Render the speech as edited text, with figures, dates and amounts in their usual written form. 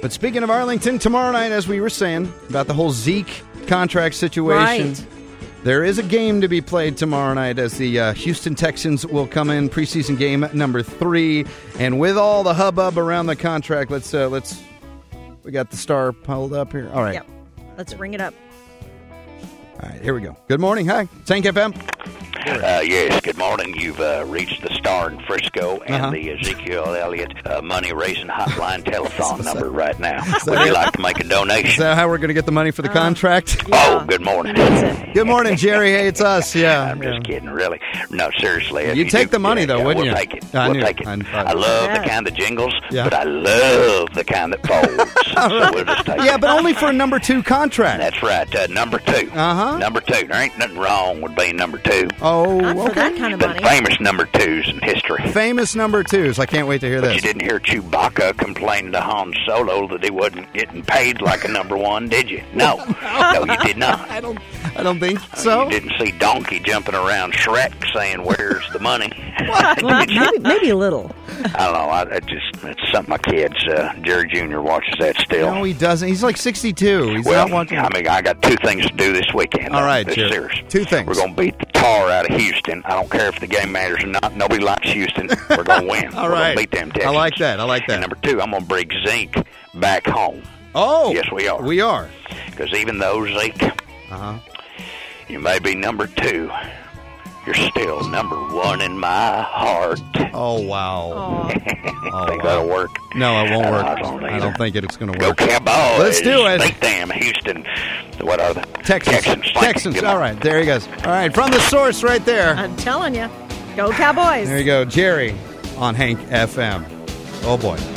But speaking of Arlington, tomorrow night, as we were saying, about the whole Zeke contract situation, Right. there is a game to be played tomorrow night as the Houston Texans will come in preseason game number 3. And with all the hubbub around the contract, let's we got the star pulled up here. All right. Yep. Let's ring it up. All right, here we go. Good morning. Hi. Tank FM. Yes, good morning. You've reached the Star in Frisco and the Ezekiel Elliott money-raising hotline telephone number right now. Would you like to make a donation? Is that how we're going to get the money for the contract? Oh, good morning. Good morning, Jerry. Hey, it's us. Yeah. I'm just kidding, really. No, seriously. if You'd take the money, though, wouldn't we'll you? Take it. I We'll knew take it. it. I love the kind that jingles, but I love the kind that folds. So we'll just take Yeah, it. but only for a number 2 contract. That's right. Number 2. Uh-huh. Number 2. There ain't nothing wrong with being number 2. Oh, Not for that kind of The money. famous number 2s in history. Famous number 2s. I can't wait to hear But this. you didn't hear Chewbacca complaining to Han Solo that he wasn't getting paid like a number 1, did you? No. No, you did not. I don't think so. You didn't see Donkey jumping around Shrek saying, "Where's the money?" Well, maybe a little. I don't know. It's something my kids, Jerry Jr. watches that still. No, he doesn't. He's like 62. He's Well, not watching. I mean, I got 2 things to do this weekend. All right, this Jerry. serious. 2 things. We're going to beat the tar out of Houston. I don't care if the game matters or not. Nobody likes Houston. We're going to win. All We're right. going to beat them Texans. I like that. And number 2, I'm going to bring Zeke back home. Oh. Yes, we are. We are. Because even though, Zeke, you may be number 2, you're still number 1 in my heart. Oh, wow. Think that'll work? No, it won't work. I don't I don't think it's going to Go work. Cowboys. Let's do it. Beat them, Houston. What are the Texans. Texans. Texans. All right. There he goes. All right. From the source right there. I'm telling you. Go Cowboys. There you go. Jerry on Hank FM. Oh, boy.